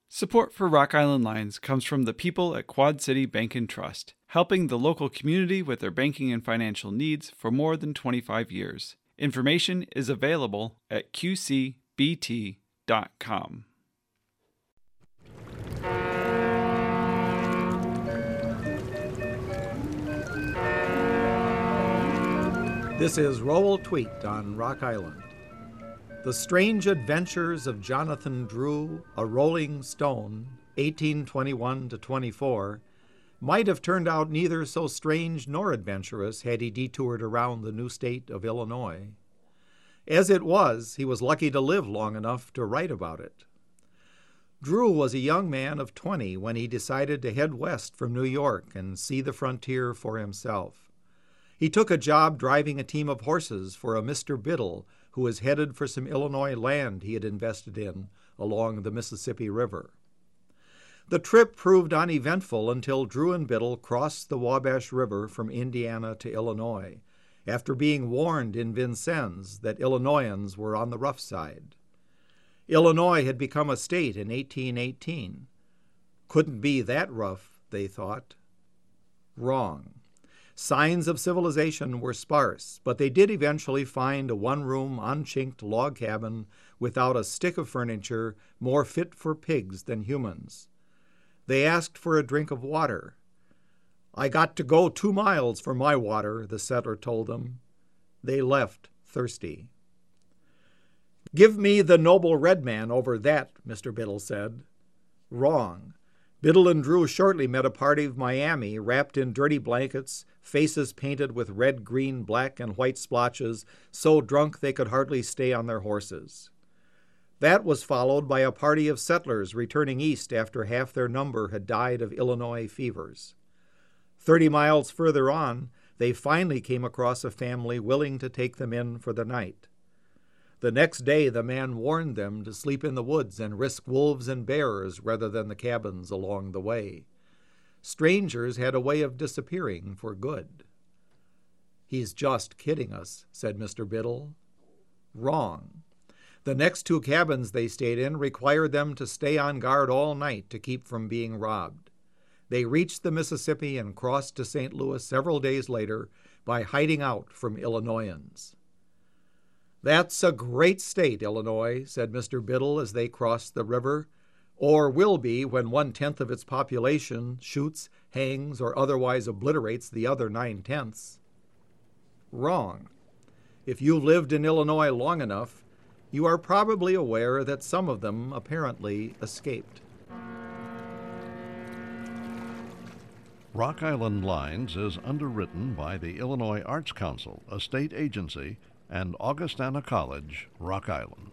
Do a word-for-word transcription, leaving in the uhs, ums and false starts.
Support for Rock Island Lines comes from the people at Quad City Bank and Trust, helping the local community with their banking and financial needs for more than twenty-five years. Information is available at q c b t dot com. This is Rowell Tweet on Rock Island. The Strange Adventures of Jonathan Drew, a Rolling Stone, eighteen twenty-one to twenty-four, might have turned out neither so strange nor adventurous had he detoured around the new state of Illinois. As it was, he was lucky to live long enough to write about it. Drew was a young man of twenty when he decided to head west from New York and see the frontier for himself. He took a job driving a team of horses for a Mister Biddle, who was headed for some Illinois land he had invested in along the Mississippi River. The trip proved uneventful until Drew and Biddle crossed the Wabash River from Indiana to Illinois, after being warned in Vincennes that Illinoisans were on the rough side. Illinois had become a state in eighteen eighteen. Couldn't be that rough, they thought. Wrong. Signs of civilization were sparse, but they did eventually find a one-room, unchinked log cabin without a stick of furniture, more fit for pigs than humans. They asked for a drink of water. "I got to go two miles for my water," the settler told them. They left thirsty. "Give me the noble red man over that," Mister Biddle said. Wrong. Biddle and Drew shortly met a party of Miami wrapped in dirty blankets, faces painted with red, green, black, and white splotches, so drunk they could hardly stay on their horses. That was followed by a party of settlers returning east after half their number had died of Illinois fevers. Thirty miles further on, they finally came across a family willing to take them in for the night. The next day, the man warned them to sleep in the woods and risk wolves and bears rather than the cabins along the way. Strangers had a way of disappearing for good. "He's just kidding us," said Mister Biddle. Wrong. The next two cabins they stayed in required them to stay on guard all night to keep from being robbed. They reached the Mississippi and crossed to Saint Louis several days later by hiding out from Illinoisans. "That's a great state, Illinois," said Mister Biddle as they crossed the river, "or will be when one-tenth of its population shoots, hangs, or otherwise obliterates the other nine-tenths." Wrong. If you've lived in Illinois long enough, you are probably aware that some of them apparently escaped. Rock Island Lines is underwritten by the Illinois Arts Council, a state agency, and Augustana College, Rock Island.